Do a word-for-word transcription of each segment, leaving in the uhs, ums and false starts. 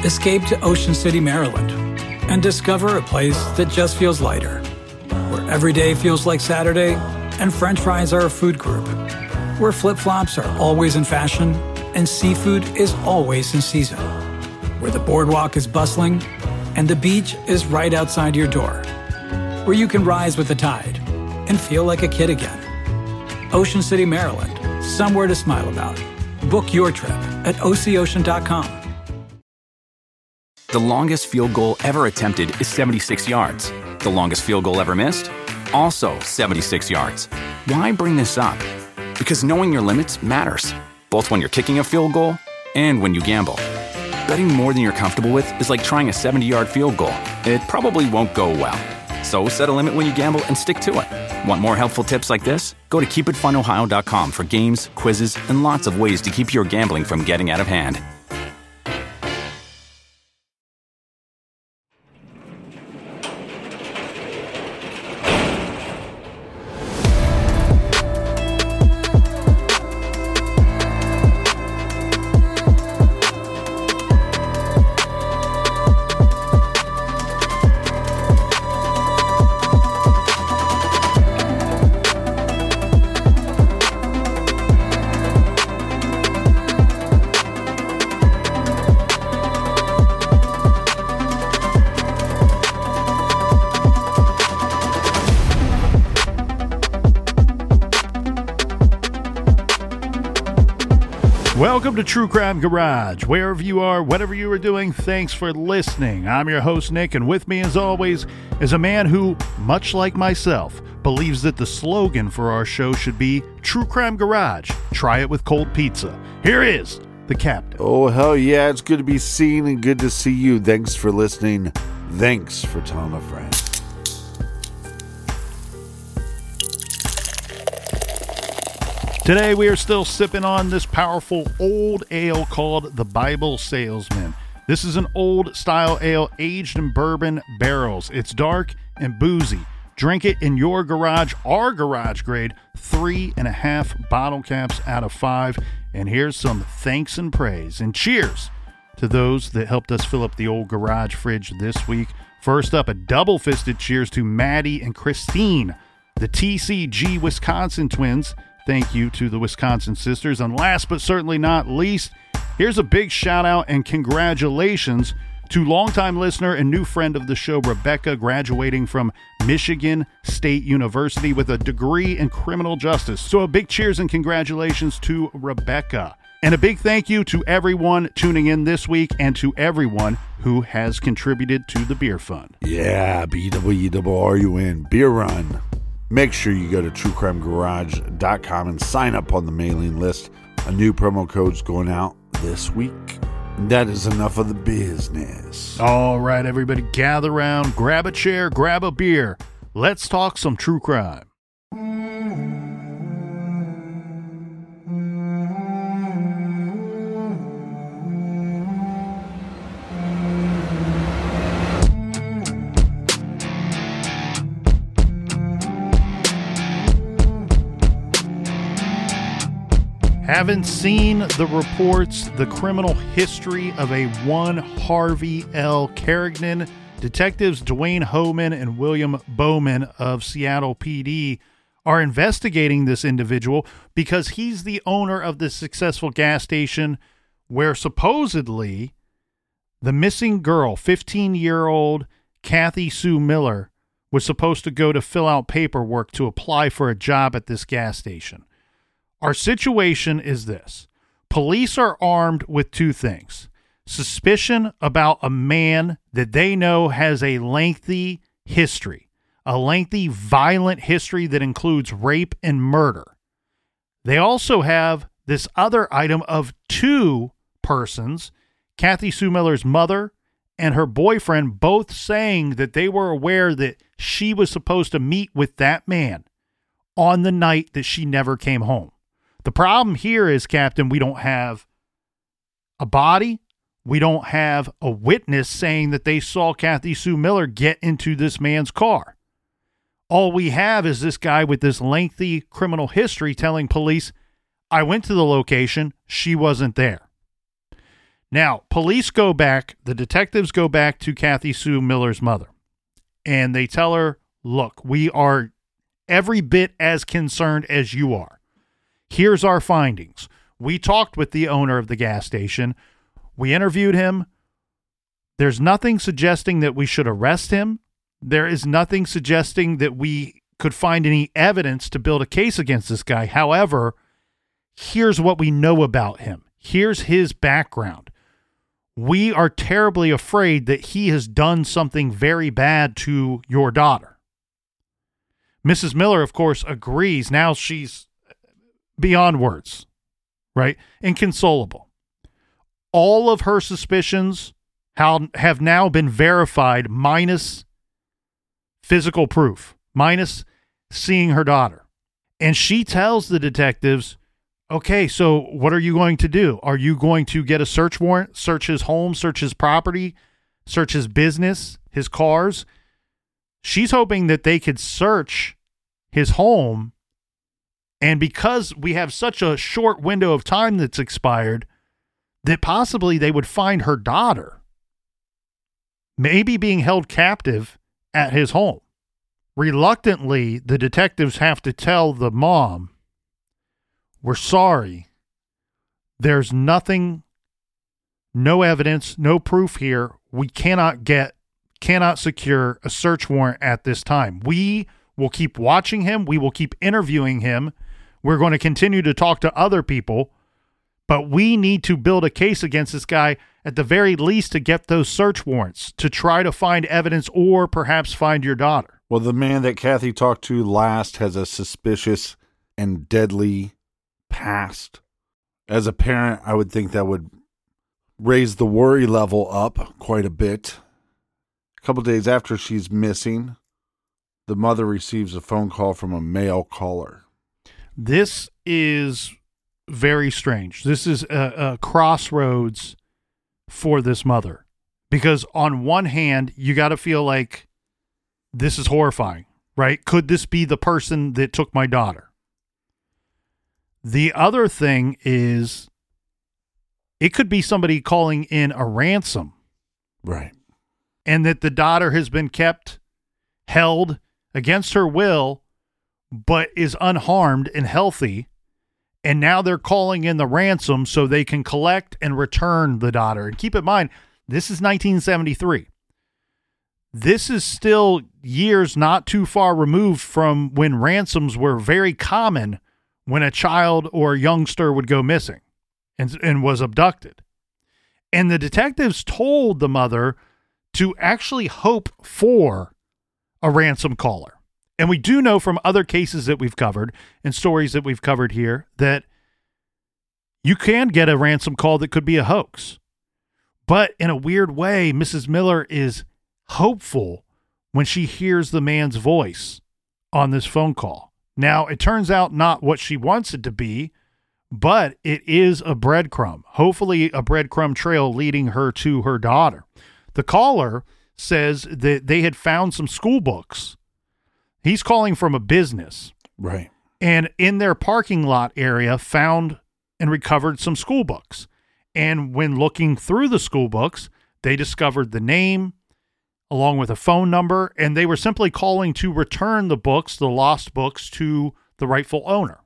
Escape to Ocean City, Maryland, and discover a place that just feels lighter, where every day feels like Saturday and French fries are a food group, where flip-flops are always in fashion and seafood is always in season, where the boardwalk is bustling and the beach is right outside your door, where you can rise with the tide and feel like a kid again. Ocean City, Maryland, somewhere to smile about. Book your trip at O C ocean dot com. The longest field goal ever attempted is seventy-six yards. The longest field goal ever missed? Also seventy-six yards. Why bring this up? Because knowing your limits matters, both when you're kicking a field goal and when you gamble. Betting more than you're comfortable with is like trying a seventy-yard field goal. It probably won't go well. So set a limit when you gamble and stick to it. Want more helpful tips like this? Go to keep it fun ohio dot com for games, quizzes, and lots of ways to keep your gambling from getting out of hand. Welcome to True Crime Garage. Wherever you are, whatever you are doing, thanks for listening. I'm your host, Nick, and with me, as always, is a man who, much like myself, believes that the slogan for our show should be True Crime Garage. Try it with cold pizza. Here is the captain. Oh, hell yeah. It's good to be seen and good to see you. Thanks for listening. Thanks for telling a friend. Today we are still sipping on this powerful old ale called the Bible Salesman. This is an old style ale aged in bourbon barrels. It's dark and boozy. Drink it in your garage, our garage grade, three and a half bottle caps out of five. And here's some thanks and praise. And cheers to those that helped us fill up the old garage fridge this week. First up, a double-fisted cheers to Maddie and Christine, the T C G Wisconsin twins. Thank you to the Wisconsin sisters. And last but certainly not least, here's a big shout out and congratulations to longtime listener and new friend of the show, Rebecca, graduating from Michigan State University with a degree in criminal justice. So a big cheers and congratulations to Rebecca. And a big thank you to everyone tuning in this week and to everyone who has contributed to the Beer Fund. Yeah, B W W R U N, Beer Run. Make sure you go to true crime garage dot com and sign up on the mailing list. A new promo code's going out this week. That is enough of the business. All right, everybody, gather around, grab a chair, grab a beer. Let's talk some true crime. Haven't seen the reports, the criminal history of a one Harvey L. Carrigan. Detectives Dwayne Homan and William Bowman of Seattle P D are investigating this individual because he's the owner of the successful gas station where supposedly the missing girl, fifteen-year-old Kathy Sue Miller, was supposed to go to fill out paperwork to apply for a job at this gas station. Our situation is this. Police are armed with two things. Suspicion about a man that they know has a lengthy history, a lengthy violent history that includes rape and murder. They also have this other item of two persons, Kathy Sue Miller's mother and her boyfriend, both saying that they were aware that she was supposed to meet with that man on the night that she never came home. The problem here is, Captain, we don't have a body. We don't have a witness saying that they saw Kathy Sue Miller get into this man's car. All we have is this guy with this lengthy criminal history telling police, I went to the location, she wasn't there. Now, police go back, the detectives go back to Kathy Sue Miller's mother, and they tell her, look, we are every bit as concerned as you are. Here's our findings. We talked with the owner of the gas station. We interviewed him. There's nothing suggesting that we should arrest him. There is nothing suggesting that we could find any evidence to build a case against this guy. However, here's what we know about him. Here's his background. We are terribly afraid that he has done something very bad to your daughter. Missus Miller, of course, agrees. Now she's beyond words, right? Inconsolable. All of her suspicions how, have now been verified minus physical proof, minus seeing her daughter. And she tells the detectives, okay, so what are you going to do? Are you going to get a search warrant, search his home, search his property, search his business, his cars? She's hoping that they could search his home, and because we have such a short window of time that's expired, that possibly they would find her daughter maybe being held captive at his home. Reluctantly, the detectives have to tell the mom, we're sorry. There's nothing, no evidence, no proof here. We cannot get, cannot secure a search warrant at this time. We will keep watching him. We will keep interviewing him. We're going to continue to talk to other people, but we need to build a case against this guy at the very least to get those search warrants to try to find evidence or perhaps find your daughter. Well, the man that Kathy talked to last has a suspicious and deadly past. As a parent, I would think that would raise the worry level up quite a bit. A couple days after she's missing, the mother receives a phone call from a male caller. This is very strange. This is a, a crossroads for this mother, because on one hand, you got to feel like this is horrifying, right? Could this be the person that took my daughter? The other thing is, it could be somebody calling in a ransom. Right. And that the daughter has been kept, held against her will, but is unharmed and healthy. And now they're calling in the ransom so they can collect and return the daughter. And keep in mind, this is nineteen seventy-three. This is still years not too far removed from when ransoms were very common when a child or a youngster would go missing and, and was abducted. And the detectives told the mother to actually hope for a ransom caller. And we do know from other cases that we've covered and stories that we've covered here that you can get a ransom call that could be a hoax. But in a weird way, Missus Miller is hopeful when she hears the man's voice on this phone call. Now, it turns out not what she wants it to be, but it is a breadcrumb, hopefully a breadcrumb trail leading her to her daughter. The caller says that they had found some school books. He's calling from a business. Right. And in their parking lot area, found and recovered some school books. And when looking through the school books, they discovered the name along with a phone number, and they were simply calling to return the books, the lost books, to the rightful owner.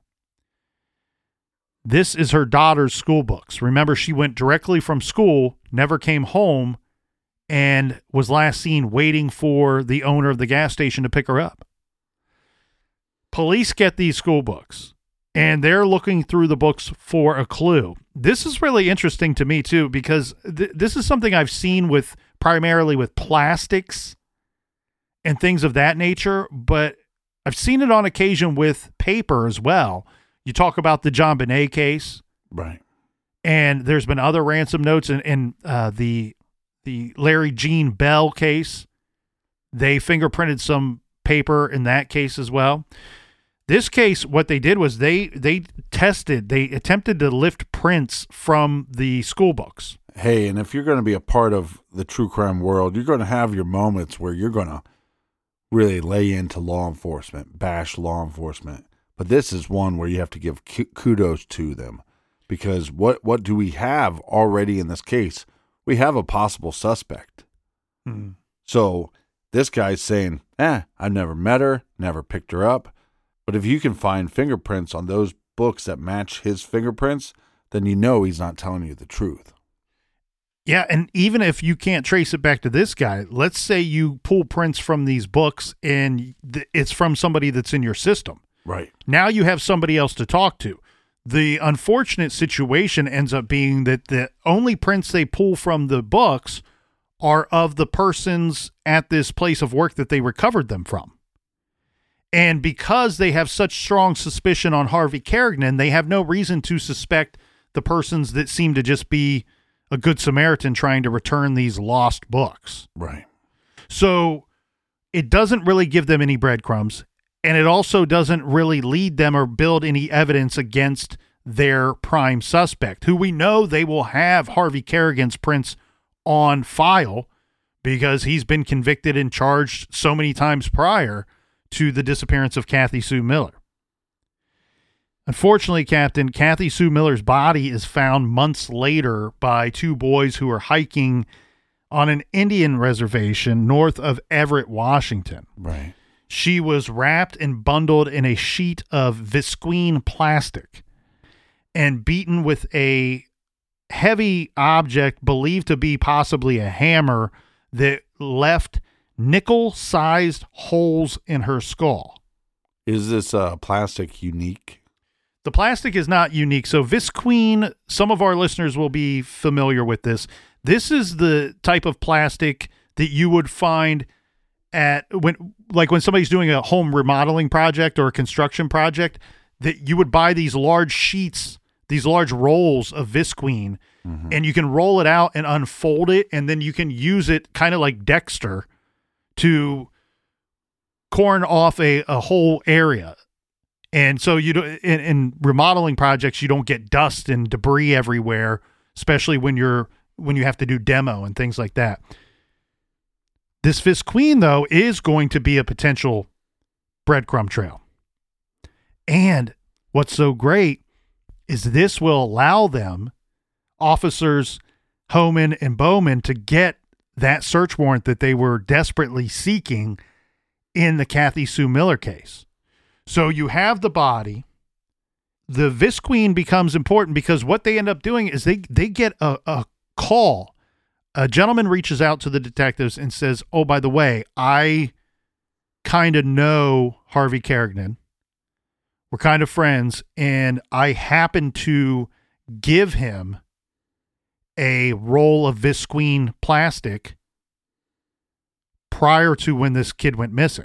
This is her daughter's school books. Remember, she went directly from school, never came home, and was last seen waiting for the owner of the gas station to pick her up. Police get these school books, and they're looking through the books for a clue. This is really interesting to me, too, because th- this is something I've seen with primarily with plastics and things of that nature, but I've seen it on occasion with paper as well. You talk about the John Bonet case. Right. And there's been other ransom notes in, in uh, the the Larry Gene Bell case. They fingerprinted some paper in that case as well. This case, what they did was they they tested, they attempted to lift prints from the school books. Hey, and if you're going to be a part of the true crime world, you're going to have your moments where you're going to really lay into law enforcement, bash law enforcement. But this is one where you have to give kudos to them, Because what, what do we have already in this case? We have a possible suspect. Hmm. So this guy's saying, eh, I've never met her, never picked her up. But if you can find fingerprints on those books that match his fingerprints, then you know he's not telling you the truth. Yeah, and even if you can't trace it back to this guy, let's say you pull prints from these books and th- it's from somebody that's in your system. Right. Now you have somebody else to talk to. The unfortunate situation ends up being that the only prints they pull from the books are of the persons at this place of work that they recovered them from. And because they have such strong suspicion on Harvey Kerrigan, they have no reason to suspect the persons that seem to just be a good Samaritan trying to return these lost books. Right. So it doesn't really give them any breadcrumbs, and it also doesn't really lead them or build any evidence against their prime suspect, who we know they will have Harvey Kerrigan's prints on file because he's been convicted and charged so many times prior to the disappearance of Kathy Sue Miller. Unfortunately, Captain, Kathy Sue Miller's body is found months later by two boys who are hiking on an Indian reservation north of Everett, Washington. Right. She was wrapped and bundled in a sheet of visqueen plastic and beaten with a heavy object believed to be possibly a hammer that left nickel-sized holes in her skull. Is this uh, plastic unique? The plastic is not unique. So visqueen, some of our listeners will be familiar with this. This is the type of plastic that you would find at when, like when somebody's doing a home remodeling project or a construction project, that you would buy these large sheets, these large rolls of visqueen, mm-hmm. and you can roll it out and unfold it, and then you can use it kind of like Dexter to corn off a, a whole area. And so you do, in, in remodeling projects, you don't get dust and debris everywhere, especially when you're when you have to do demo and things like that. This visqueen, though, is going to be a potential breadcrumb trail. And what's so great is this will allow them, officers Homan and Bowman, to get that search warrant that they were desperately seeking in the Kathy Sue Miller case. So you have the body. The visqueen becomes important because what they end up doing is they, they get a, a call. A gentleman reaches out to the detectives and says, oh, by the way, I kind of know Harvey Kerrigan. We're kind of friends, and I happen to give him a roll of visqueen plastic prior to when this kid went missing.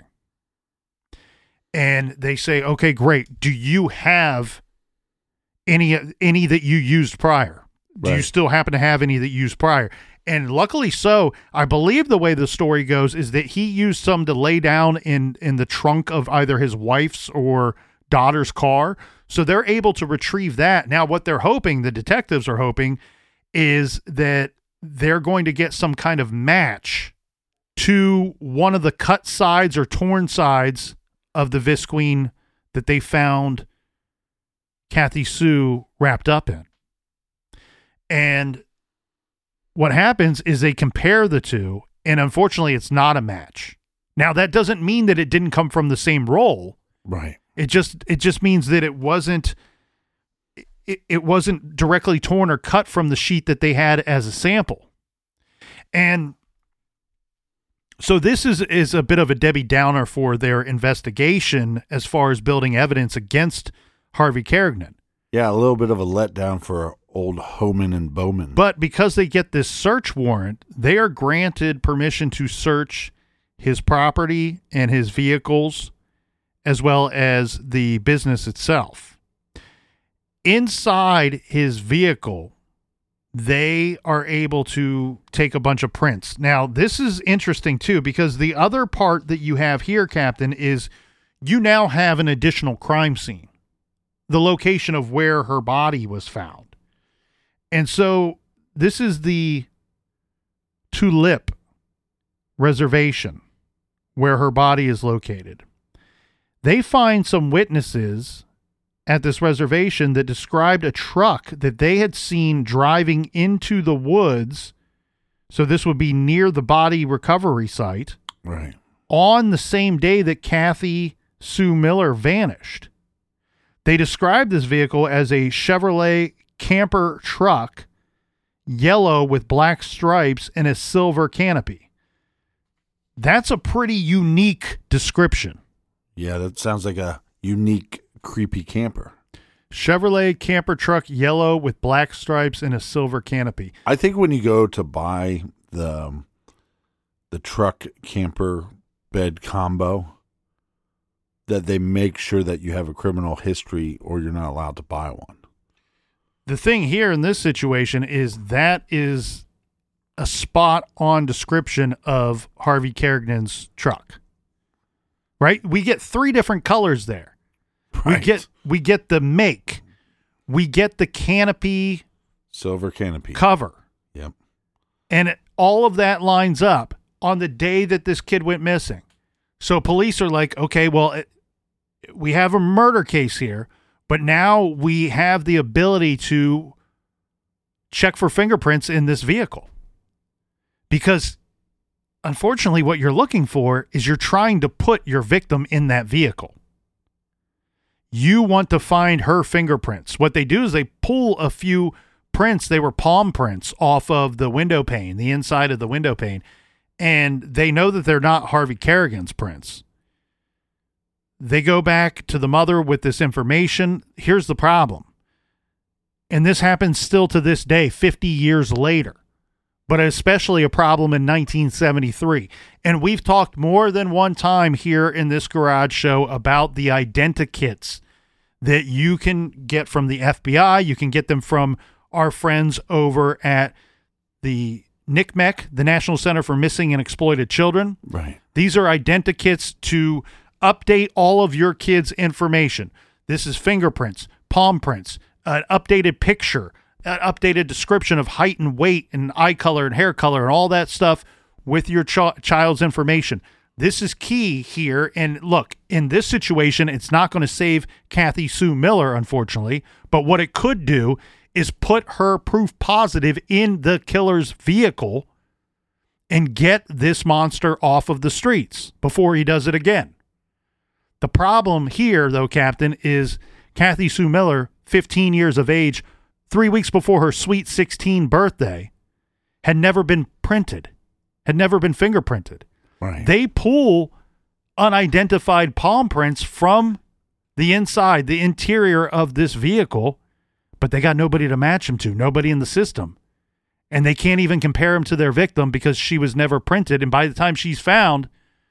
And they say, okay, great. Do you have any any that you used prior? Do Right. you still happen to have any that you used prior? And luckily so, I believe the way the story goes is that he used some to lay down in, in the trunk of either his wife's or daughter's car. So they're able to retrieve that. Now, what they're hoping, the detectives are hoping, is that they're going to get some kind of match to one of the cut sides or torn sides of the visqueen that they found Kathy Sue wrapped up in. And what happens is they compare the two, and unfortunately it's not a match. Now, that doesn't mean that it didn't come from the same roll. Right. It just it just means that it wasn't it, it wasn't directly torn or cut from the sheet that they had as a sample. And so this is, is a bit of a Debbie Downer for their investigation as far as building evidence against Harvey Kerrigan. Yeah, a little bit of a letdown for old Homan and Bowman. But because they get this search warrant, they are granted permission to search his property and his vehicles, as well as the business itself. Inside his vehicle, they are able to take a bunch of prints. Now, this is interesting too, because the other part that you have here, Captain, is you now have an additional crime scene, the location of where her body was found. And so this is the Tulip Reservation where her body is located. They find some witnesses at this reservation that described a truck that they had seen driving into the woods. So this would be near the body recovery site. Right. On the same day that Kathy Sue Miller vanished. They described this vehicle as a Chevrolet camper truck, yellow with black stripes and a silver canopy. That's a pretty unique description. Yeah, that sounds like a unique, creepy camper. Chevrolet camper truck, yellow with black stripes and a silver canopy. I think when you go to buy the um, the truck camper bed combo, that they make sure that you have a criminal history or you're not allowed to buy one. The thing here in this situation is that is a spot-on description of Harvey Kerrigan's truck. Right? We get three different colors there. Right. We get we get the make. We get the canopy Silver canopy. cover. Yep. And it, all of that lines up on the day that this kid went missing. So police are like, okay, well, it, we have a murder case here, but now we have the ability to check for fingerprints in this vehicle. Because unfortunately, what you're looking for is you're trying to put your victim in that vehicle. You want to find her fingerprints. What they do is they pull a few prints. They were palm prints off of the window pane, the inside of the window pane, and they know that they're not Harvey Kerrigan's prints. They go back to the mother with this information. Here's the problem. And this happens still to this day, fifty years later, but especially a problem in nineteen seventy-three. And we've talked more than one time here in this garage show about the identikits that you can get from the F B I. You can get them from our friends over at the N C M E C, the National Center for Missing and Exploited Children. Right. These are identikits to update all of your kids' information. This is fingerprints, palm prints, an updated picture, an updated description of height and weight and eye color and hair color and all that stuff with your ch- child's information. This is key here. And look, in this situation, it's not going to save Kathy Sue Miller, unfortunately, but what it could do is put her proof positive in the killer's vehicle and get this monster off of the streets before he does it again. The problem here, though, Captain, is Kathy Sue Miller, fifteen years of age, three weeks before her sweet sixteen birthday, had never been printed, had never been fingerprinted. Right. They pull unidentified palm prints from the inside, the interior of this vehicle, but they got nobody to match them to, nobody in the system. And they can't even compare them to their victim because she was never printed. And by the time she's found,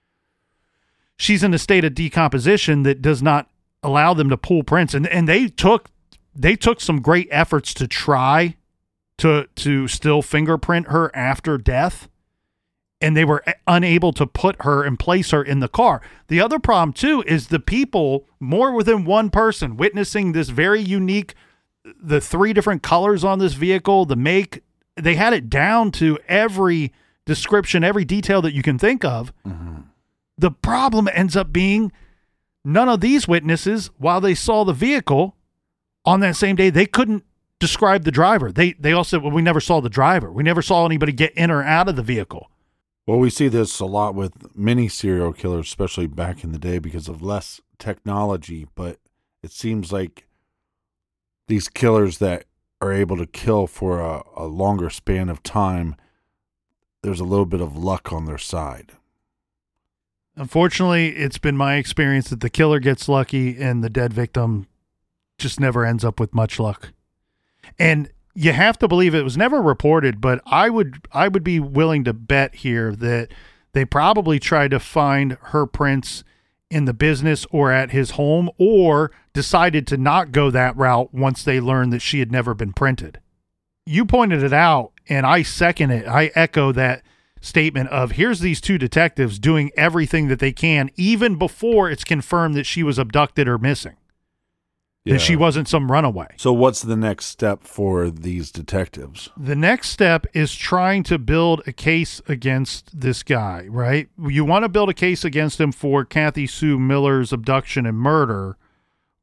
she's in a state of decomposition that does not allow them to pull prints. And and they took they took some great efforts to try to to still fingerprint her after death. And they were unable to put her and place her in the car. The other problem, too, is the people, more than one person, witnessing this very unique, the three different colors on this vehicle, the make, they had it down to every description, every detail that you can think of. Mm-hmm. The problem ends up being none of these witnesses, while they saw the vehicle on that same day, they couldn't describe the driver. They, they all said, well, we never saw the driver. We never saw anybody get in or out of the vehicle. Well, we see this a lot with many serial killers, especially back in the day because of less technology, but it seems like these killers that are able to kill for a, a longer span of time, there's a little bit of luck on their side. Unfortunately, it's been my experience that the killer gets lucky and the dead victim just never ends up with much luck. And you have to believe it was never reported, but I would I would be willing to bet here that they probably tried to find her prints in the business or at his home, or decided to not go that route once they learned that she had never been printed. You pointed it out, and I second it. I echo that statement of here's these two detectives doing everything that they can, even before it's confirmed that she was abducted or missing. Yeah. That she wasn't some runaway. So what's the next step for these detectives? The next step is trying to build a case against this guy, right? You want to build a case against him for Kathy Sue Miller's abduction and murder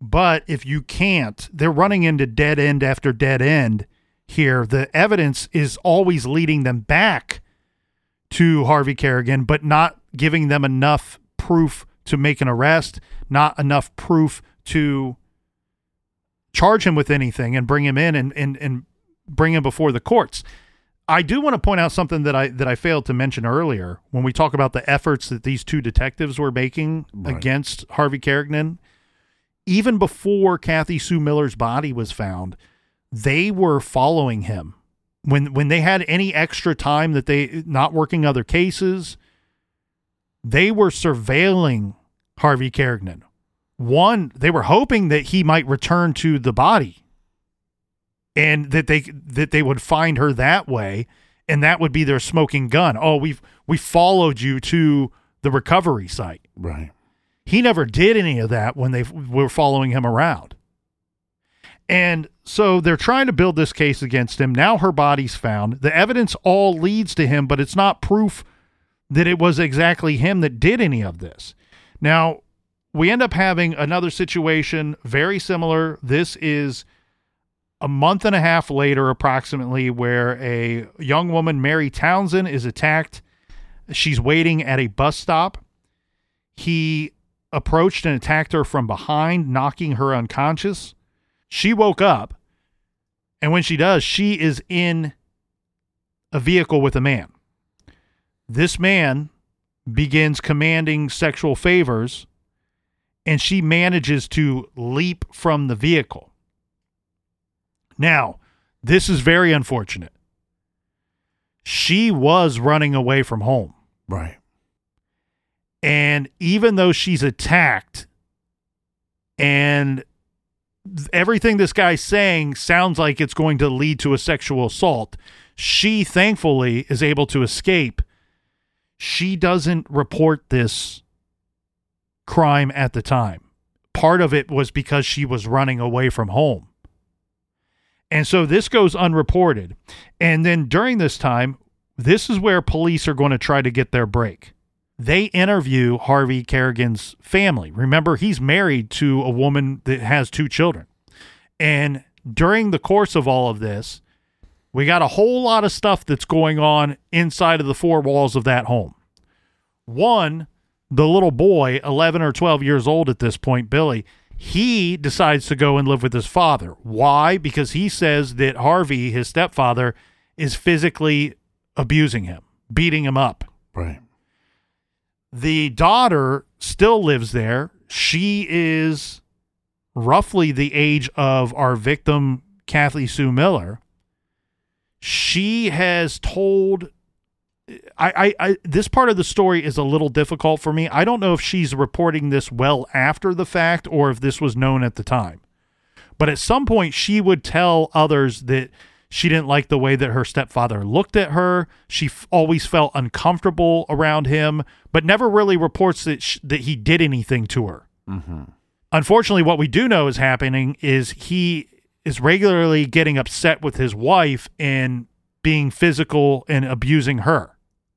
But if you can't, they're running into dead end after dead end here. The evidence is always leading them back to Harvey Kerrigan, but not giving them enough proof to make an arrest, not enough proof to charge him with anything and bring him in and, and, and bring him before the courts. I do want to point out something that I that I failed to mention earlier when we talk about the efforts that these two detectives were making right. against Harvey Kerrigan. Even before Kathy Sue Miller's body was found, they were following him. When when they had any extra time that they not working other cases, they were surveilling Harvey Kerrigan. One, they were hoping that he might return to the body and that they that they would find her that way, and that would be their smoking gun. Oh, we've we followed you to the recovery site. Right. He never did any of that when they were following him around. And so they're trying to build this case against him. Now her body's found. The evidence all leads to him, but it's not proof that it was exactly him that did any of this. Now, we end up having another situation very similar. This is a month and a half later, approximately, where a young woman, Mary Townsend, is attacked. She's waiting at a bus stop. He approached and attacked her from behind, knocking her unconscious. She woke up, and when she does, she is in a vehicle with a man. This man begins commanding sexual favors, and she manages to leap from the vehicle. Now, this is very unfortunate. She was running away from home. Right. And even though she's attacked and everything this guy's saying sounds like it's going to lead to a sexual assault, she thankfully is able to escape. She doesn't report this crime at the time. Part of it was because she was running away from home. And so this goes unreported. And then during this time, this is where police are going to try to get their break. They interview Harvey Kerrigan's family. Remember, he's married to a woman that has two children. And during the course of all of this, we got a whole lot of stuff that's going on inside of the four walls of that home. One, the little boy, eleven or twelve years old at this point, Billy, he decides to go and live with his father. Why? Because he says that Harvey, his stepfather, is physically abusing him, beating him up. Right. The daughter still lives there. She is roughly the age of our victim, Kathy Sue Miller. She has told... I, I, I, this part of the story is a little difficult for me. I don't know if she's reporting this well after the fact or if this was known at the time. But at some point, she would tell others that she didn't like the way that her stepfather looked at her. She f- always felt uncomfortable around him, but never really reports that sh- that he did anything to her. Mm-hmm. Unfortunately, what we do know is happening is he is regularly getting upset with his wife and being physical and abusing her.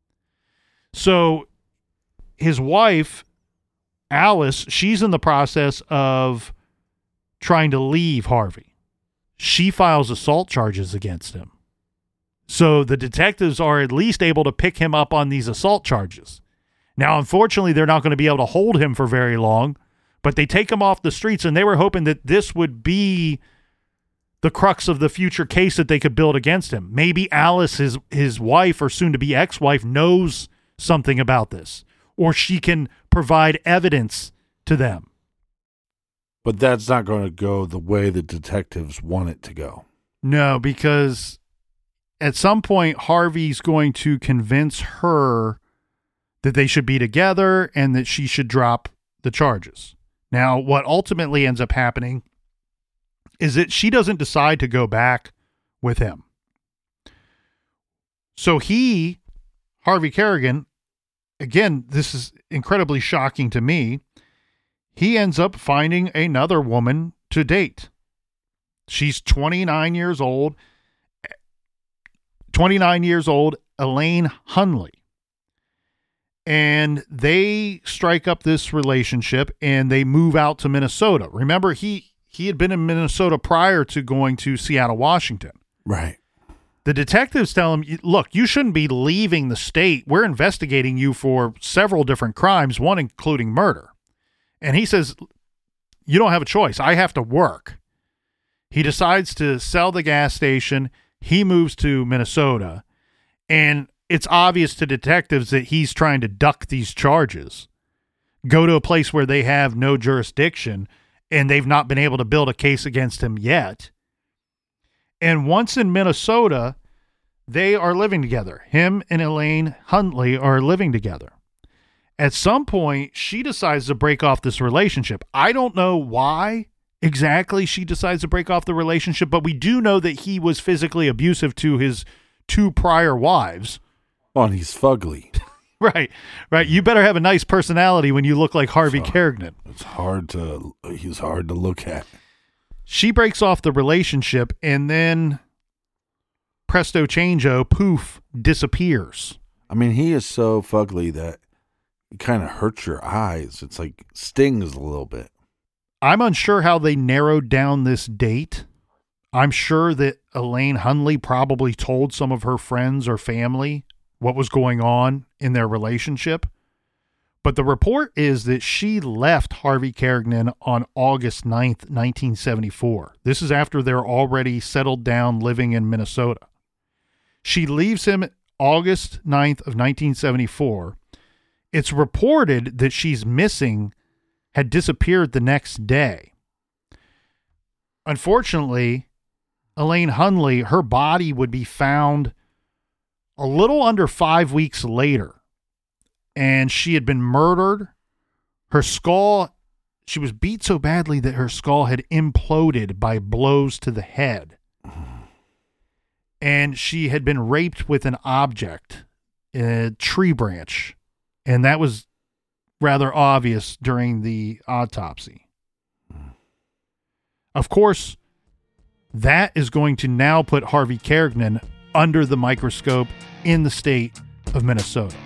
So his wife, Alice, she's in the process of trying to leave Harvey. She files assault charges against him. So the detectives are at least able to pick him up on these assault charges. Now, unfortunately, they're not going to be able to hold him for very long, but they take him off the streets, and they were hoping that this would be the crux of the future case that they could build against him. Maybe Alice, his, his wife or soon-to-be ex-wife, knows something about this, or she can provide evidence to them. But that's not going to go the way the detectives want it to go. No, because at some point, Harvey's going to convince her that they should be together and that she should drop the charges. Now, what ultimately ends up happening is that she doesn't decide to go back with him. So he, Harvey Kerrigan, again, this is incredibly shocking to me, he ends up finding another woman to date. She's twenty-nine years old. twenty-nine years old, Elaine Hunley. And they strike up this relationship and they move out to Minnesota. Remember, he, he had been in Minnesota prior to going to Seattle, Washington. Right. The detectives tell him, look, you shouldn't be leaving the state. We're investigating you for several different crimes, one including murder. And he says, you don't have a choice. I have to work. He decides to sell the gas station. He moves to Minnesota. And it's obvious to detectives that he's trying to duck these charges, go to a place where they have no jurisdiction, and they've not been able to build a case against him yet. And once in Minnesota, they are living together. Him and Elaine Huntley are living together. At some point, she decides to break off this relationship. I don't know why exactly she decides to break off the relationship, but we do know that he was physically abusive to his two prior wives. Oh, and he's fugly. Right, right. You better have a nice personality when you look like Harvey So, Kerrigan. It's hard to, he's hard to look at. She breaks off the relationship, and then presto changeo, poof, disappears. I mean, he is so fugly that it kind of hurts your eyes. It's like stings a little bit. I'm unsure how they narrowed down this date. I'm sure that Elaine Huntley probably told some of her friends or family what was going on in their relationship. But the report is that she left Harvey Kerrigan on August ninth, nineteen seventy-four. This is after they're already settled down living in Minnesota. She leaves him August ninth of nineteen seventy-four. It's reported that she's missing, had disappeared the next day. Unfortunately, Elaine Huntley, her body would be found a little under five weeks later, and she had been murdered. Her skull, she was beat so badly that her skull had imploded by blows to the head. And she had been raped with an object, a tree branch, and that was rather obvious during the autopsy. Of course, that is going to now put Harvey Kerrigan under the microscope in the state of Minnesota.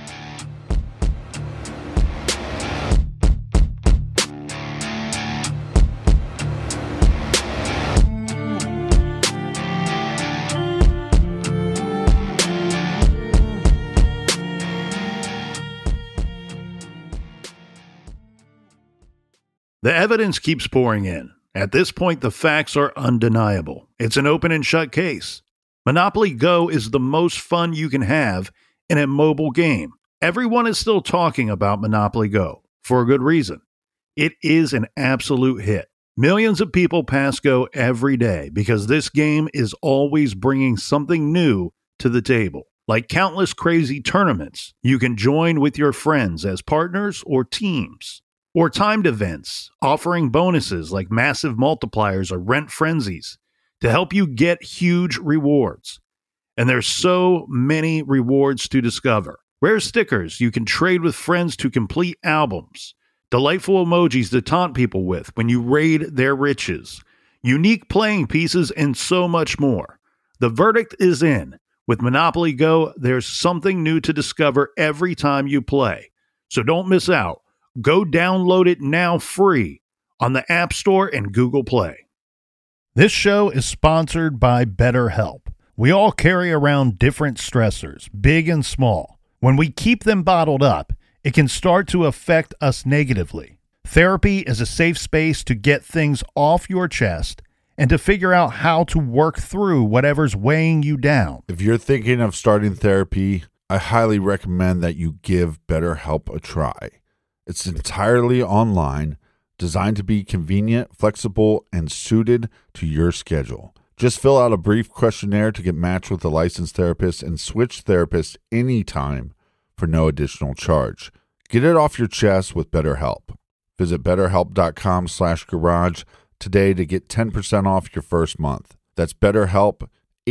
The evidence keeps pouring in. At this point, the facts are undeniable. It's an open and shut case. Monopoly Go is the most fun you can have in a mobile game. Everyone is still talking about Monopoly Go, for a good reason. It is an absolute hit. Millions of people pass Go every day because this game is always bringing something new to the table. Like countless crazy tournaments you can join with your friends as partners or teams. Or timed events offering bonuses like massive multipliers or rent frenzies to help you get huge rewards. And there's so many rewards to discover. Rare stickers you can trade with friends to complete albums. Delightful emojis to taunt people with when you raid their riches. Unique playing pieces and so much more. The verdict is in. With Monopoly Go, there's something new to discover every time you play. So don't miss out. Go download it now free on the App Store and Google Play. This show is sponsored by BetterHelp. We all carry around different stressors, big and small. When we keep them bottled up, it can start to affect us negatively. Therapy is a safe space to get things off your chest and to figure out how to work through whatever's weighing you down. If you're thinking of starting therapy, I highly recommend that you give BetterHelp a try. It's entirely online, designed to be convenient, flexible, and suited to your schedule. Just fill out a brief questionnaire to get matched with a licensed therapist and switch therapists anytime for no additional charge. Get it off your chest with BetterHelp. Visit betterhelp.com slash garage today to get ten percent off your first month. That's BetterHelp,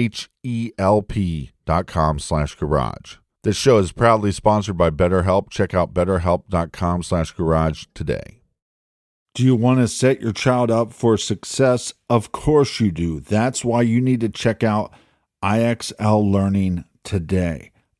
H-E-L-P dot com slash garage. This show is proudly sponsored by BetterHelp. Check out betterhelp.com slash garage today. Do you want to set your child up for success? Of course you do. That's why you need to check out I X L Learning today.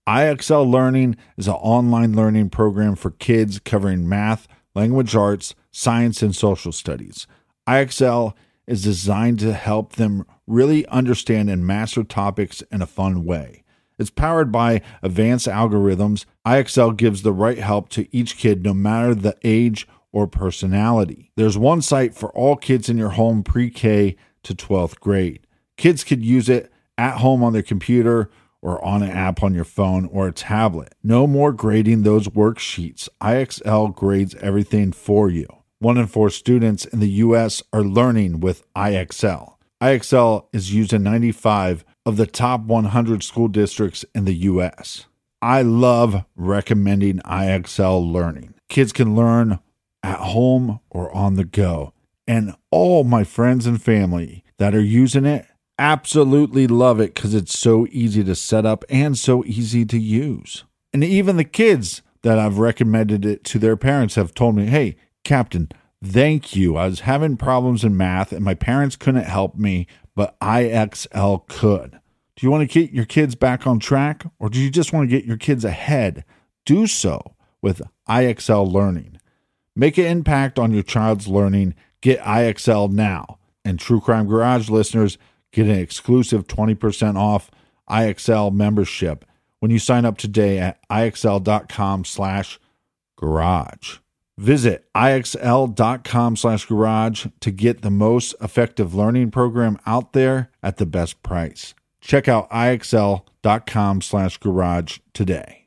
I X L Learning is an online learning program for kids covering math, language arts, science, and social studies. I X L is designed to help them really understand and master topics in a fun way. It's powered by advanced algorithms. I X L gives the right help to each kid no matter the age or personality. There's one site for all kids in your home pre-K to twelfth grade. Kids could use it at home on their computer or on an app on your phone or a tablet. No more grading those worksheets. I X L grades everything for you. One in four students in the U S are learning with I X L. I X L is used in ninety-five of the top one hundred school districts in the U S. I love recommending I X L Learning. Kids can learn at home or on the go. And all my friends and family that are using it absolutely love it because it's so easy to set up and so easy to use. And even the kids that I've recommended it to their parents have told me, hey, Captain, thank you. I was having problems in math and my parents couldn't help me, but I X L could. Do you want to get your kids back on track or do you just want to get your kids ahead? Do so with I X L Learning. Make an impact on your child's learning. Get I X L now. And True Crime Garage listeners get an exclusive twenty percent off I X L membership when you sign up today at IXL.com slash garage. Visit IXL.com slash garage to get the most effective learning program out there at the best price. Check out IXL.com slash garage today.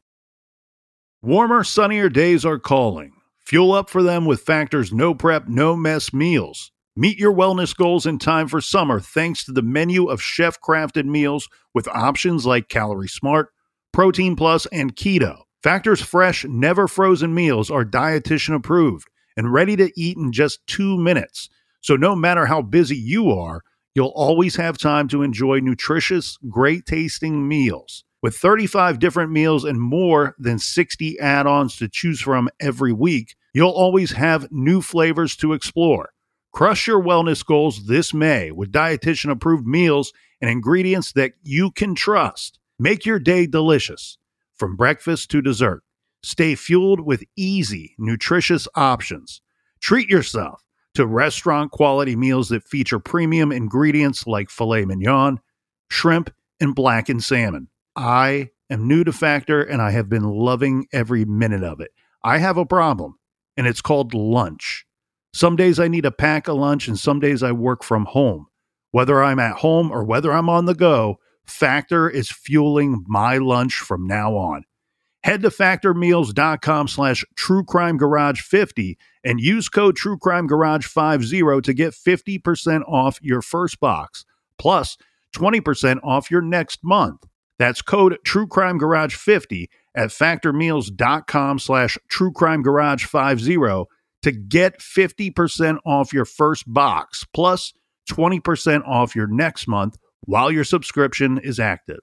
Warmer, sunnier days are calling. Fuel up for them with Factor's no prep, no mess meals. Meet your wellness goals in time for summer thanks to the menu of chef-crafted meals with options like Calorie Smart, Protein Plus, and Keto. Factor's fresh, never-frozen meals are dietitian approved and ready to eat in just two minutes. So no matter how busy you are, you'll always have time to enjoy nutritious, great-tasting meals. With thirty-five different meals and more than sixty add-ons to choose from every week, you'll always have new flavors to explore. Crush your wellness goals this May with dietitian-approved meals and ingredients that you can trust. Make your day delicious, from breakfast to dessert. Stay fueled with easy, nutritious options. Treat yourself to restaurant-quality meals that feature premium ingredients like filet mignon, shrimp, and blackened salmon. I am new to Factor, and I have been loving every minute of it. I have a problem, and it's called lunch. Some days I need to pack a lunch, and some days I work from home. Whether I'm at home or whether I'm on the go, Factor is fueling my lunch from now on. Head to factormeals.com slash truecrimegarage50 and use code truecrimegarage50 to get fifty percent off your first box, plus twenty percent off your next month. That's code truecrimegarage50 at factormeals.com slash truecrimegarage50 to get fifty percent off your first box, plus twenty percent off your next month while your subscription is active.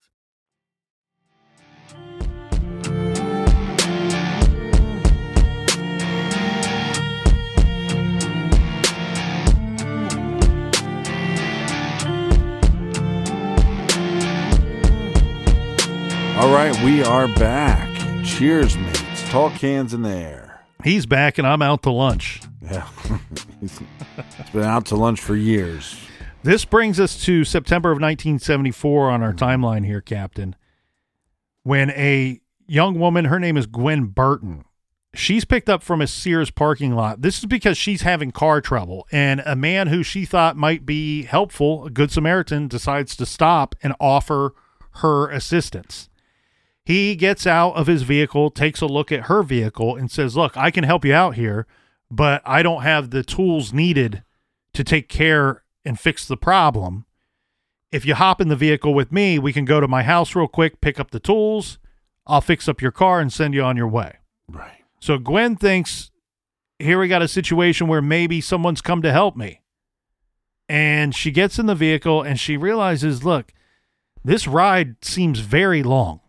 All right, we are back. Cheers, mates. Tall cans in the air. He's back, and I'm out to lunch. Yeah. He's been out to lunch for years. This brings us to September of nineteen seventy-four on our timeline here, Captain, when a young woman, her name is Gwen Burton, she's picked up from a Sears parking lot. This is because she's having car trouble, and a man who she thought might be helpful, a good Samaritan, decides to stop and offer her assistance. He gets out of his vehicle, takes a look at her vehicle, and says, look, I can help you out here, but I don't have the tools needed to take care and fix the problem. If you hop in the vehicle with me, we can go to my house real quick, pick up the tools, I'll fix up your car and send you on your way. Right. So Gwen thinks, here we got a situation where maybe someone's come to help me. And she gets in the vehicle and she realizes, look, this ride seems very long.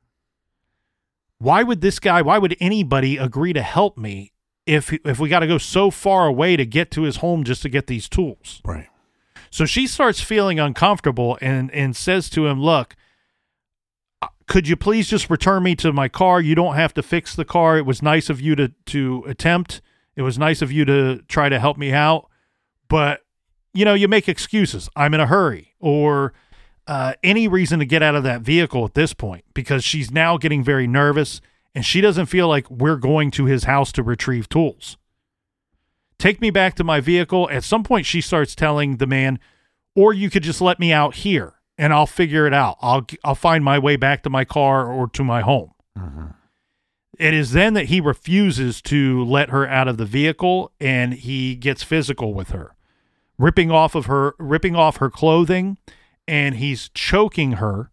Why would this guy, why would anybody agree to help me if if we got to go so far away to get to his home just to get these tools? Right. So she starts feeling uncomfortable and, and says to him, look, could you please just return me to my car? You don't have to fix the car. It was nice of you to, to attempt. It was nice of you to try to help me out. But, you know, you make excuses. I'm in a hurry, or uh, any reason to get out of that vehicle at this point, because she's now getting very nervous and she doesn't feel like we're going to his house to retrieve tools. Take me back to my vehicle. At some point, she starts telling the man, or you could just let me out here and I'll figure it out. I'll I'll find my way back to my car or to my home. Mm-hmm. It is then that he refuses to let her out of the vehicle, and he gets physical with her, ripping off of her, ripping off her clothing, and he's choking her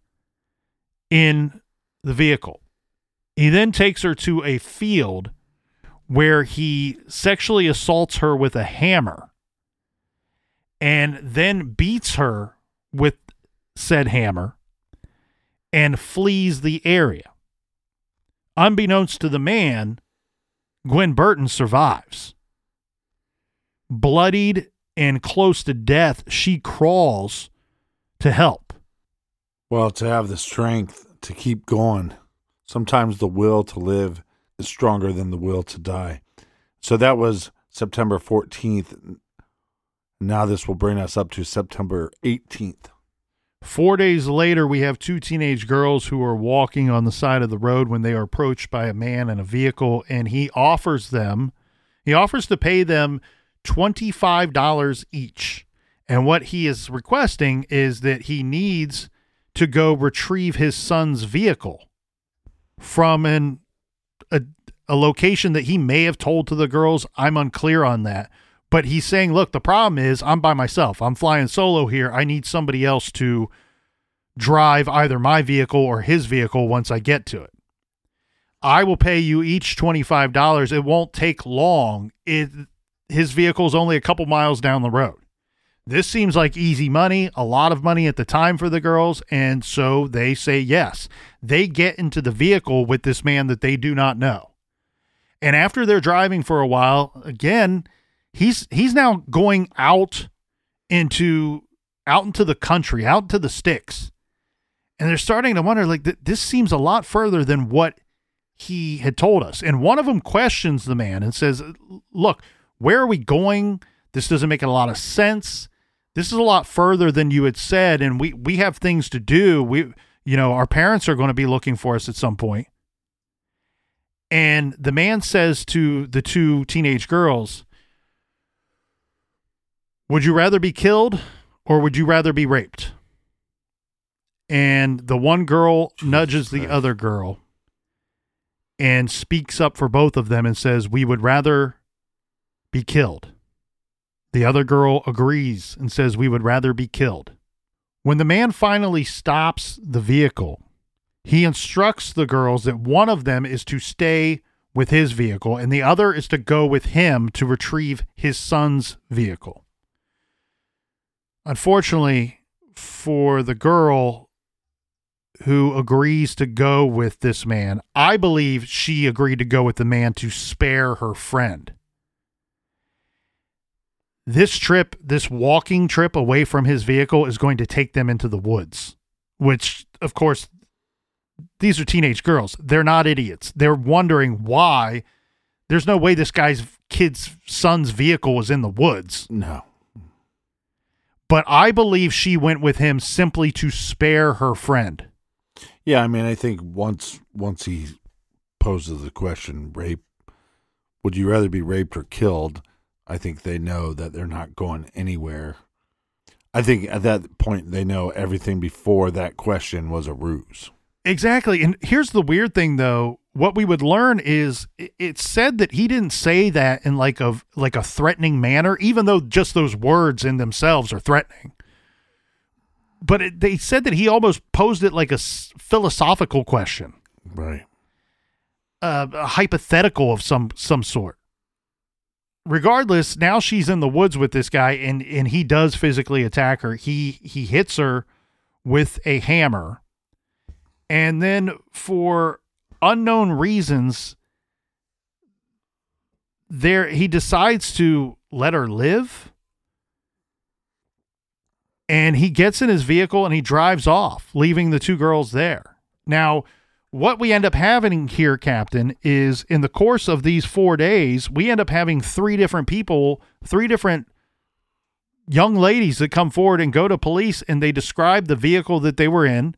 in the vehicle. He then takes her to a field where he sexually assaults her with a hammer and then beats her with said hammer and flees the area. Unbeknownst to the man, Gwen Burton survives. Bloodied and close to death, she crawls to help. Well, to have the strength to keep going. Sometimes the will to live is stronger than the will to die. So that was September fourteenth. Now this will bring us up to September eighteenth. Four days later, we have two teenage girls who are walking on the side of the road when they are approached by a man in a vehicle, and he offers them, he offers to pay them twenty-five dollars each. And what he is requesting is that he needs to go retrieve his son's vehicle from an a, a location that he may have told to the girls. I'm unclear on that. But he's saying, look, the problem is I'm by myself. I'm flying solo here. I need somebody else to drive either my vehicle or his vehicle once I get to it. I will pay you each twenty-five dollars. It won't take long. It, his vehicle is only a couple miles down the road. This seems like easy money, a lot of money at the time for the girls, and so they say yes. They get into the vehicle with this man that they do not know. And after they're driving for a while, again, he's he's now going out into out into the country, out into the sticks. And they're starting to wonder, like, th- this seems a lot further than what he had told us. And one of them questions the man and says, look, where are we going? This doesn't make a lot of sense. This is a lot further than you had said, and we, we have things to do. We, you know, our parents are going to be looking for us at some point. And the man says to the two teenage girls, would you rather be killed or would you rather be raped? And the one girl nudges the other girl and speaks up for both of them and says, we would rather be killed. The other girl agrees and says, we would rather be killed. When the man finally stops the vehicle, he instructs the girls that one of them is to stay with his vehicle and the other is to go with him to retrieve his son's vehicle. Unfortunately for the girl who agrees to go with this man, I believe she agreed to go with the man to spare her friend. This trip, this walking trip away from his vehicle is going to take them into the woods, which, of course, these are teenage girls. They're not idiots. They're wondering why. There's no way this guy's kid's son's vehicle was in the woods. No. But I believe she went with him simply to spare her friend. Yeah, I mean, I think once once he poses the question, rape, would you rather be raped or killed? I think they know that they're not going anywhere. I think at that point they know everything before that question was a ruse. Exactly. And here's the weird thing, though. What we would learn is it's said that he didn't say that in like a, like a threatening manner, even though just those words in themselves are threatening. But it, they said that he almost posed it like a philosophical question. Right. Uh, a hypothetical of some, some sort. Regardless, now she's in the woods with this guy, and, and he does physically attack her. He he hits her with a hammer. And then for unknown reasons, there he decides to let her live. And he gets in his vehicle and he drives off, leaving the two girls there. Now, what we end up having here, Captain, is in the course of these four days, we end up having three different people, three different young ladies that come forward and go to police, and they describe the vehicle that they were in.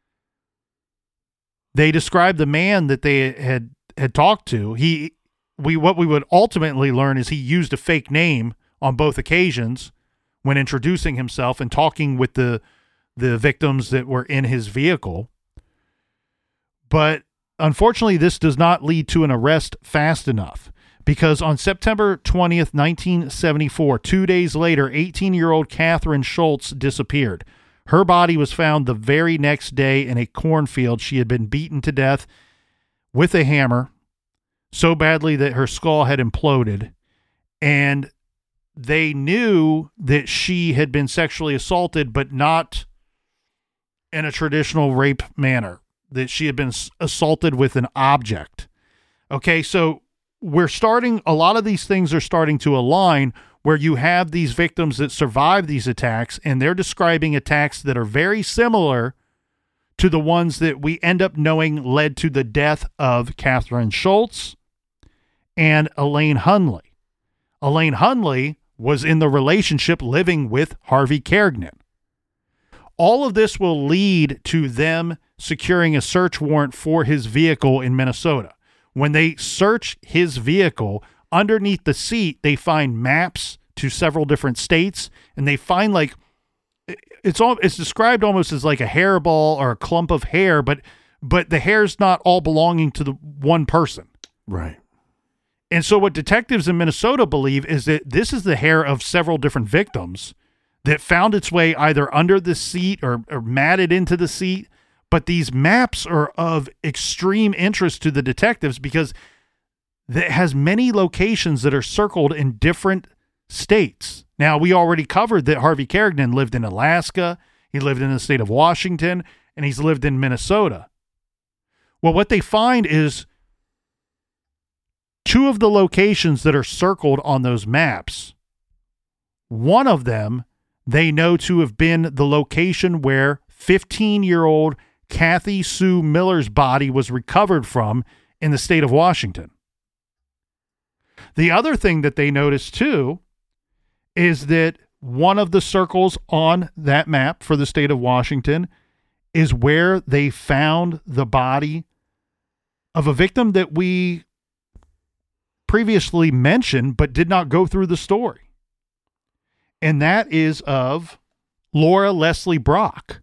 They describe the man that they had had talked to. He, we, what we would ultimately learn is he used a fake name on both occasions when introducing himself and talking with the the victims that were in his vehicle. But unfortunately, this does not lead to an arrest fast enough, because on September twentieth, nineteen seventy-four, two days later, eighteen-year-old Catherine Schultz disappeared. Her body was found the very next day in a cornfield. She had been beaten to death with a hammer so badly that her skull had imploded, and they knew that she had been sexually assaulted, but not in a traditional rape manner, that she had been assaulted with an object. Okay, so we're starting, a lot of these things are starting to align, where you have these victims that survive these attacks, and they're describing attacks that are very similar to the ones that we end up knowing led to the death of Catherine Schultz and Elaine Hunley. Elaine Hunley was in the relationship living with Harvey Kerrigan. All of this will lead to them securing a search warrant for his vehicle in Minnesota. When they search his vehicle, underneath the seat, they find maps to several different states, and they find like, it's all, it's described almost as like a hairball or a clump of hair, but, but the hair's not all belonging to the one person. Right. And so what detectives in Minnesota believe is that this is the hair of several different victims that found its way either under the seat or, or matted into the seat. But these maps are of extreme interest to the detectives because it has many locations that are circled in different states. Now, we already covered that Harvey Kerrigan lived in Alaska, he lived in the state of Washington, and he's lived in Minnesota. Well, what they find is two of the locations that are circled on those maps, one of them they know to have been the location where fifteen-year-old Kathy Sue Miller's body was recovered from in the state of Washington. The other thing that they noticed too is that one of the circles on that map for the state of Washington is where they found the body of a victim that we previously mentioned but did not go through the story. And that is of Laura Leslie Brock.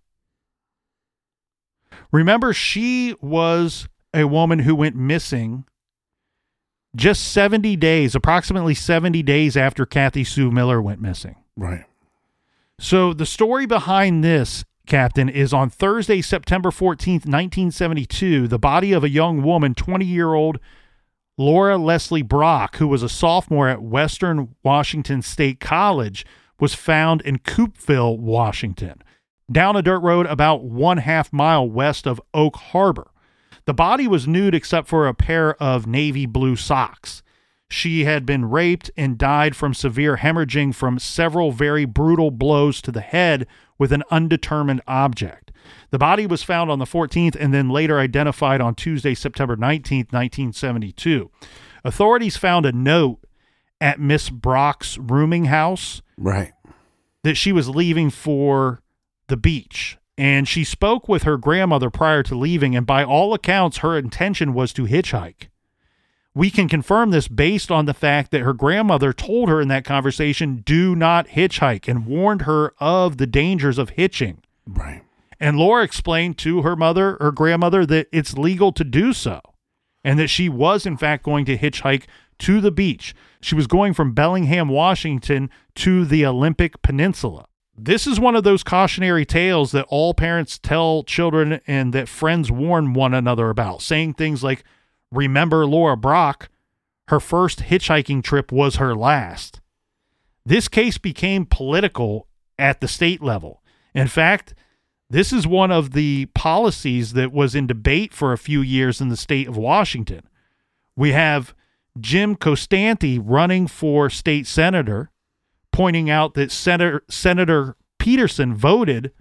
Remember, she was a woman who went missing just seventy days, approximately seventy days after Kathy Sue Miller went missing. Right. So the story behind this, Captain, is on Thursday, September fourteenth, nineteen seventy-two, the body of a young woman, twenty-year-old Laura Leslie Brock, who was a sophomore at Western Washington State College, was found in Coopville, Washington, down a dirt road about one half mile west of Oak Harbor. The body was nude except for a pair of navy blue socks. She had been raped and died from severe hemorrhaging from several very brutal blows to the head with an undetermined object. The body was found on the fourteenth and then later identified on Tuesday, September nineteenth, nineteen seventy-two. Authorities found a note at Miss Brock's rooming house. Right. That she was leaving for the beach. And she spoke with her grandmother prior to leaving, and by all accounts, her intention was to hitchhike. We can confirm this based on the fact that her grandmother told her in that conversation, do not hitchhike, and warned her of the dangers of hitching. Right. And Laura explained to her mother, her grandmother, that it's legal to do so, and that she was, in fact, going to hitchhike to the beach. She was going from Bellingham, Washington to the Olympic Peninsula. This is one of those cautionary tales that all parents tell children and that friends warn one another about, saying things like, remember Laura Brock, her first hitchhiking trip was her last. This case became political at the state level. In fact, this is one of the policies that was in debate for a few years in the state of Washington. We have Jim Costanti running for state senator, pointing out that Senator, Senator Peterson voted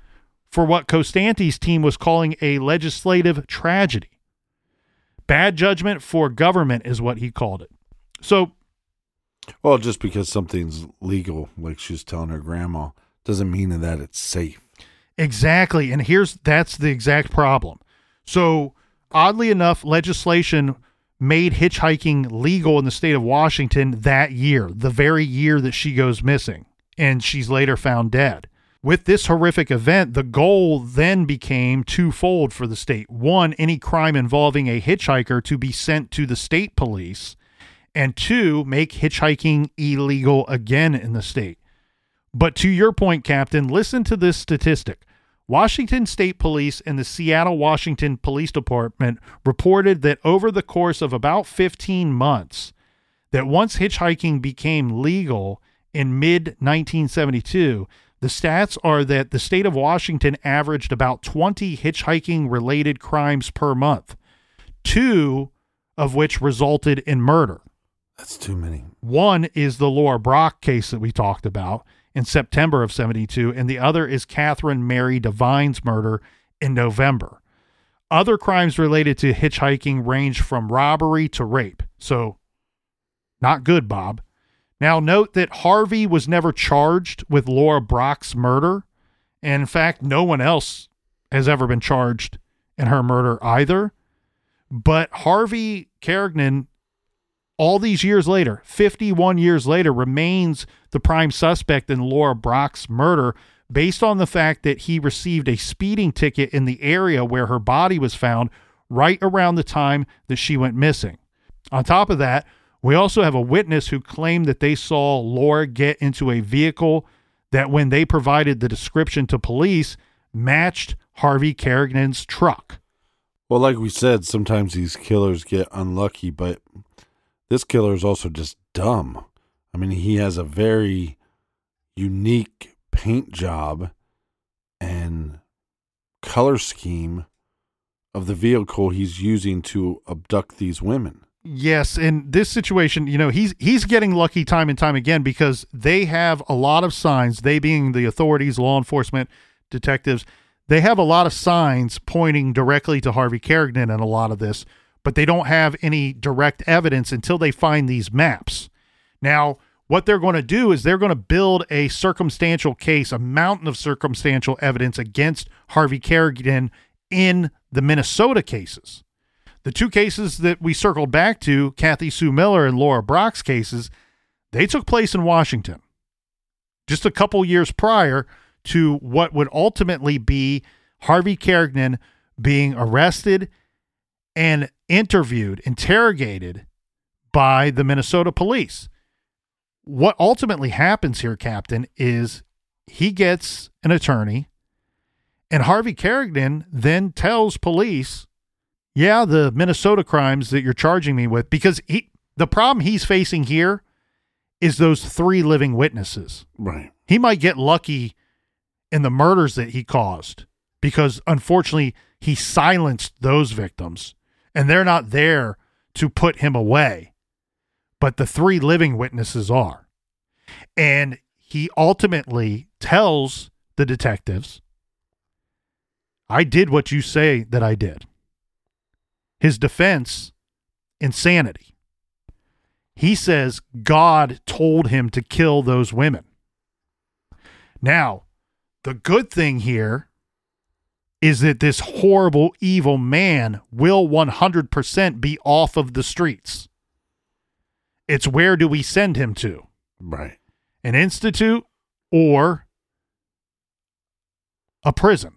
for what Costante's team was calling a legislative tragedy. Bad judgment for government is what he called it. So, well, just because something's legal, like she's telling her grandma, doesn't mean that it's safe. Exactly. And here's, that's the exact problem. So oddly enough, legislation made hitchhiking legal in the state of Washington that year, the very year that she goes missing, and she's later found dead. With this horrific event, the goal then became twofold for the state. One, any crime involving a hitchhiker to be sent to the state police, and two, make hitchhiking illegal again in the state. But to your point, Captain, listen to this statistic. Washington State Police and the Seattle, Washington Police Department reported that over the course of about fifteen months, that once hitchhiking became legal in mid nineteen seventy-two, the stats are that the state of Washington averaged about twenty hitchhiking-related crimes per month, two of which resulted in murder. That's too many. One is the Laura Brock case that we talked about in September of seventy-two, and the other is Catherine Mary Devine's murder in November. Other crimes related to hitchhiking range from robbery to rape. So, not good, Bob. Now, note that Harvey was never charged with Laura Brock's murder, and in fact, no one else has ever been charged in her murder either. But Harvey Kerrigan, all these years later, fifty-one years later, remains the prime suspect in Laura Brock's murder based on the fact that he received a speeding ticket in the area where her body was found right around the time that she went missing. On top of that, we also have a witness who claimed that they saw Laura get into a vehicle that, when they provided the description to police, matched Harvey Kerrigan's truck. Well, like we said, sometimes these killers get unlucky, but this killer is also just dumb. I mean, he has a very unique paint job and color scheme of the vehicle he's using to abduct these women. Yes, in this situation, you know, he's he's getting lucky time and time again because they have a lot of signs, they being the authorities, law enforcement, detectives, they have a lot of signs pointing directly to Harvey Kerrigan in a lot of this, but they don't have any direct evidence until they find these maps. Now, what they're going to do is they're going to build a circumstantial case, a mountain of circumstantial evidence against Harvey Kerrigan in the Minnesota cases. The two cases that we circled back to, Kathy Sue Miller and Laura Brock's cases, they took place in Washington just a couple years prior to what would ultimately be Harvey Kerrigan being arrested and interviewed, interrogated by the Minnesota police. What ultimately happens here, Captain, is he gets an attorney, and Harvey Kerrigan then tells police, yeah, the Minnesota crimes that you're charging me with, because he, the problem he's facing here is those three living witnesses. Right. He might get lucky in the murders that he caused because, unfortunately, he silenced those victims, and they're not there to put him away. But the three living witnesses are. And he ultimately tells the detectives, I did what you say that I did. His defense, insanity. He says God told him to kill those women. Now, the good thing here is that this horrible, evil man will one hundred percent be off of the streets. It's where do we send him to? Right. An institute or a prison.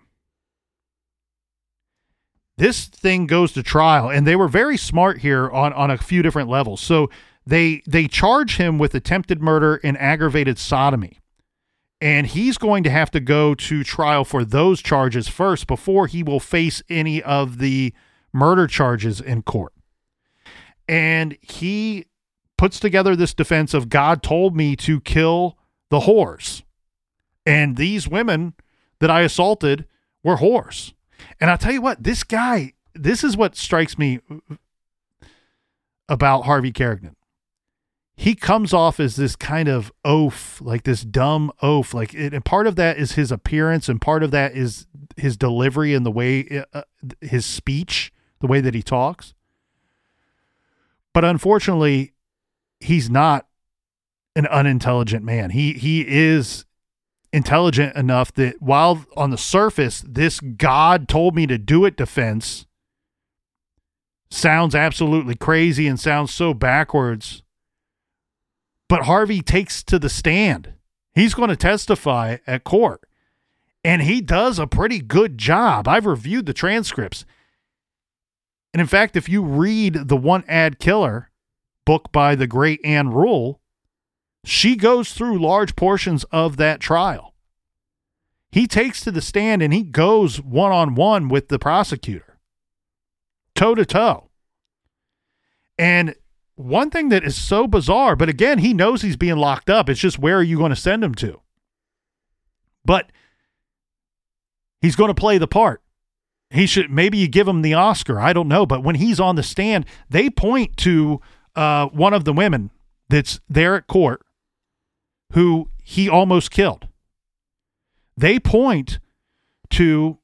This thing goes to trial, and they were very smart here on, on a few different levels. So they they charge him with attempted murder and aggravated sodomy. And he's going to have to go to trial for those charges first before he will face any of the murder charges in court. And he puts together this defense of God told me to kill the whores. And these women that I assaulted were whores. And I'll tell you what, this guy, this is what strikes me about Harvey Kerrigan. he comes off as this kind of oaf, like this dumb oaf. Like, it, and part of that is his appearance, and part of that is his delivery and the way, uh, his speech, the way that he talks. But unfortunately, he's not an unintelligent man. He he is intelligent enough that while on the surface, this God told me to do it defense sounds absolutely crazy and sounds so backwards. But Harvey takes to the stand. He's going to testify at court. And he does a pretty good job. I've reviewed the transcripts. And in fact, if you read the One Ad Killer book by the great Ann Rule, she goes through large portions of that trial. He takes to the stand and he goes one-on-one with the prosecutor, toe-to-toe. And one thing that is so bizarre, but again, he knows he's being locked up. It's just, where are you going to send him to? But he's going to play the part. He should, maybe you give him the Oscar. I don't know. But when he's on the stand, they point to uh, one of the women that's there at court who he almost killed. They point to,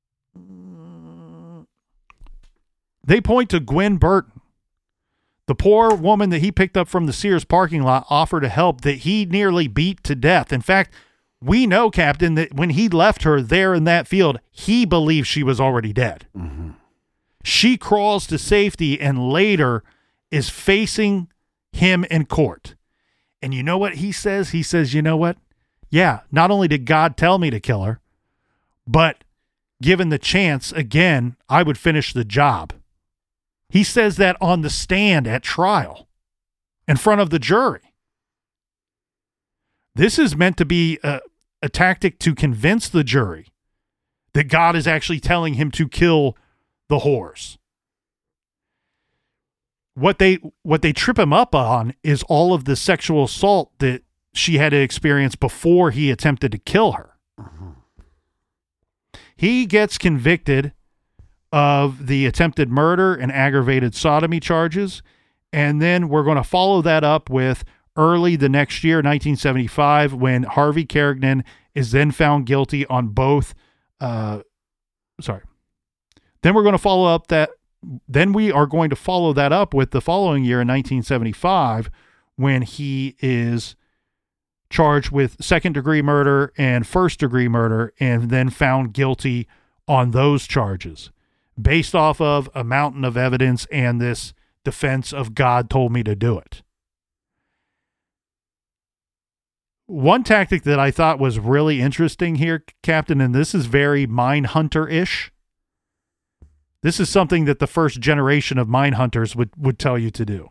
they point to Gwen Burton, the poor woman that he picked up from the Sears parking lot, offered to help, that he nearly beat to death. In fact, we know, Captain, that when he left her there in that field, he believed she was already dead. Mm-hmm. She crawls to safety and later is facing him in court. And you know what he says? He says, you know what? Yeah, not only did God tell me to kill her, but given the chance, again, I would finish the job. He says that on the stand at trial in front of the jury. This is meant to be a, a tactic to convince the jury that God is actually telling him to kill the whores. What they what they trip him up on is all of the sexual assault that she had to experience before he attempted to kill her. Uh-huh. He gets convicted of the attempted murder and aggravated sodomy charges, and then we're going to follow that up with early the next year, nineteen seventy-five, when Harvey Carignan is then found guilty on both. Uh, sorry. Then we're going to follow up that. Then we are going to follow that up with the following year in nineteen seventy-five, when he is charged with second degree murder and first degree murder, and then found guilty on those charges based off of a mountain of evidence and this defense of God told me to do it. One tactic that I thought was really interesting here, Captain, and this is very Mindhunter-ish. This is something that the first generation of Mindhunters would, would tell you to do.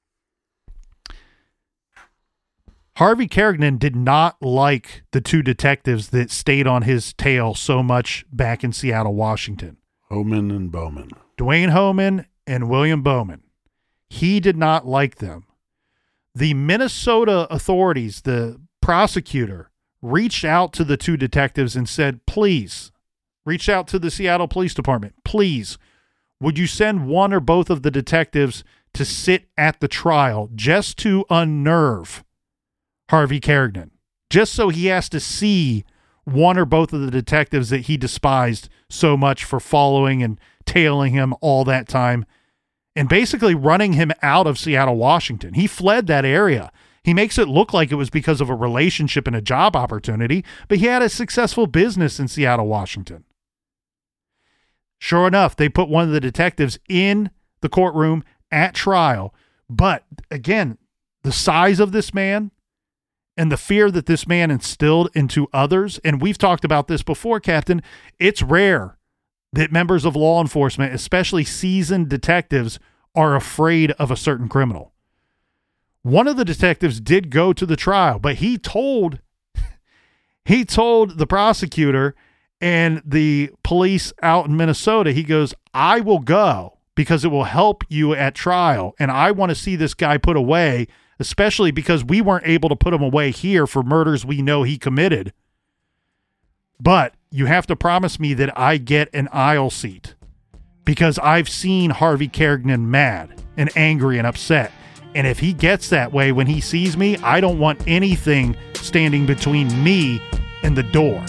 Harvey Carignan did not like the two detectives that stayed on his tail so much back in Seattle, Washington. Homan and Bowman. Dwayne Homan and William Bowman. He did not like them. The Minnesota authorities, the prosecutor, reached out to the two detectives and said, please, reached out to the Seattle Police Department, please, would you send one or both of the detectives to sit at the trial just to unnerve Harvey Carignan, just so he has to see one or both of the detectives that he despised so much for following and tailing him all that time and basically running him out of Seattle, Washington. He fled that area. He makes it look like it was because of a relationship and a job opportunity, but he had a successful business in Seattle, Washington. Sure enough, they put one of the detectives in the courtroom at trial. But again, the size of this man and the fear that this man instilled into others, and we've talked about this before, Captain, it's rare that members of law enforcement, especially seasoned detectives, are afraid of a certain criminal. One of the detectives did go to the trial, but he told he told the prosecutor and the police out in Minnesota, he goes, I will go because it will help you at trial, and I want to see this guy put away, especially because we weren't able to put him away here for murders we know he committed. But you have to promise me that I get an aisle seat because I've seen Harvey Carignan mad and angry and upset. And if he gets that way when he sees me, I don't want anything standing between me and the door.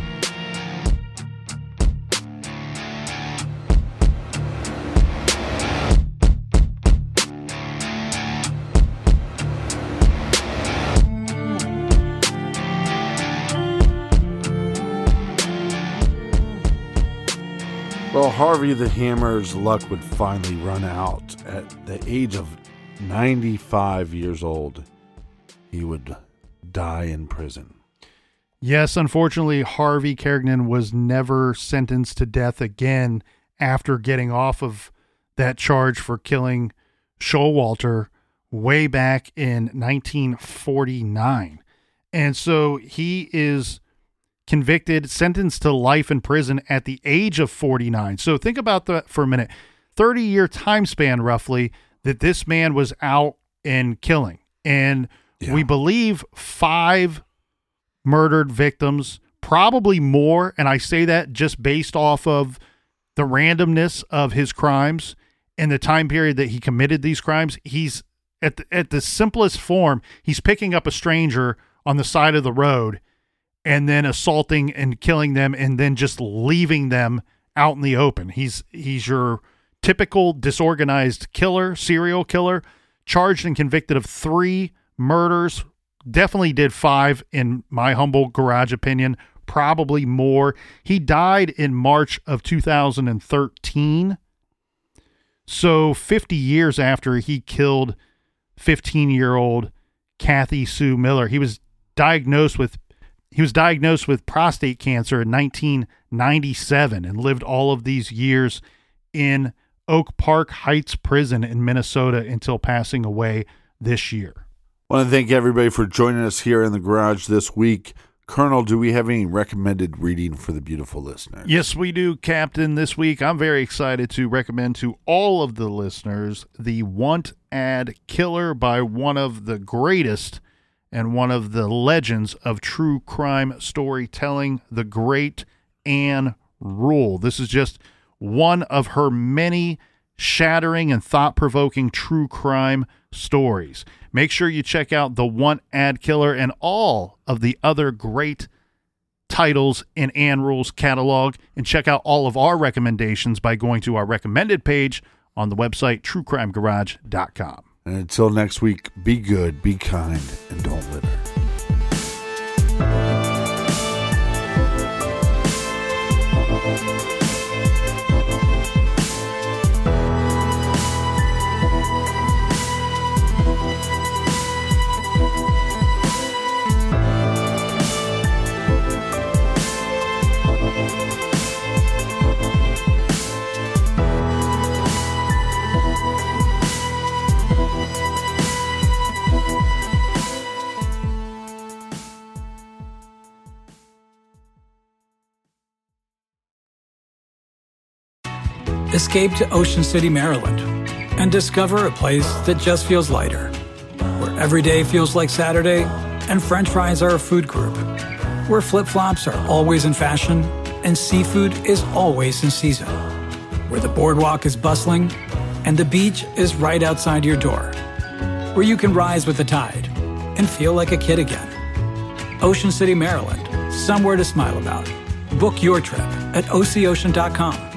Well, Harvey the Hammer's luck would finally run out at the age of ninety-five years old. He would die in prison. Yes, unfortunately, Harvey Kerrigan was never sentenced to death again after getting off of that charge for killing Showalter way back in nineteen forty-nine. And so he is convicted, sentenced to life in prison at the age of forty-nine. So think about that for a minute. thirty-year time span, roughly, that this man was out and killing. And yeah. we believe five murdered victims, probably more, and I say that just based off of the randomness of his crimes and the time period that he committed these crimes. He's, at the, at the simplest form, he's picking up a stranger on the side of the road and then assaulting and killing them and then just leaving them out in the open. He's he's your typical disorganized killer, serial killer, charged and convicted of three murders. Definitely did five in my humble garage opinion, probably more. He died in March of two thousand thirteen. So fifty years after he killed fifteen-year-old Kathy Sue Miller. He was diagnosed with He was diagnosed with prostate cancer in nineteen ninety-seven and lived all of these years in Oak Park Heights Prison in Minnesota until passing away this year. I want to thank everybody for joining us here in the garage this week. Colonel, do we have any recommended reading for the beautiful listeners? Yes, we do, Captain. This week, I'm very excited to recommend to all of the listeners the Want Ad Killer by one of the greatest and one of the legends of true crime storytelling, the great Ann Rule. This is just one of her many shattering and thought-provoking true crime stories. Make sure you check out the Want Ad Killer and all of the other great titles in Ann Rule's catalog, and check out all of our recommendations by going to our recommended page on the website true crime garage dot com. And until next week, be good, be kind, and don't litter. Escape to Ocean City, Maryland, and discover a place that just feels lighter, where every day feels like Saturday and French fries are a food group, where flip-flops are always in fashion and seafood is always in season, where the boardwalk is bustling and the beach is right outside your door, where you can rise with the tide and feel like a kid again. Ocean City, Maryland, somewhere to smile about. Book your trip at O C ocean dot com.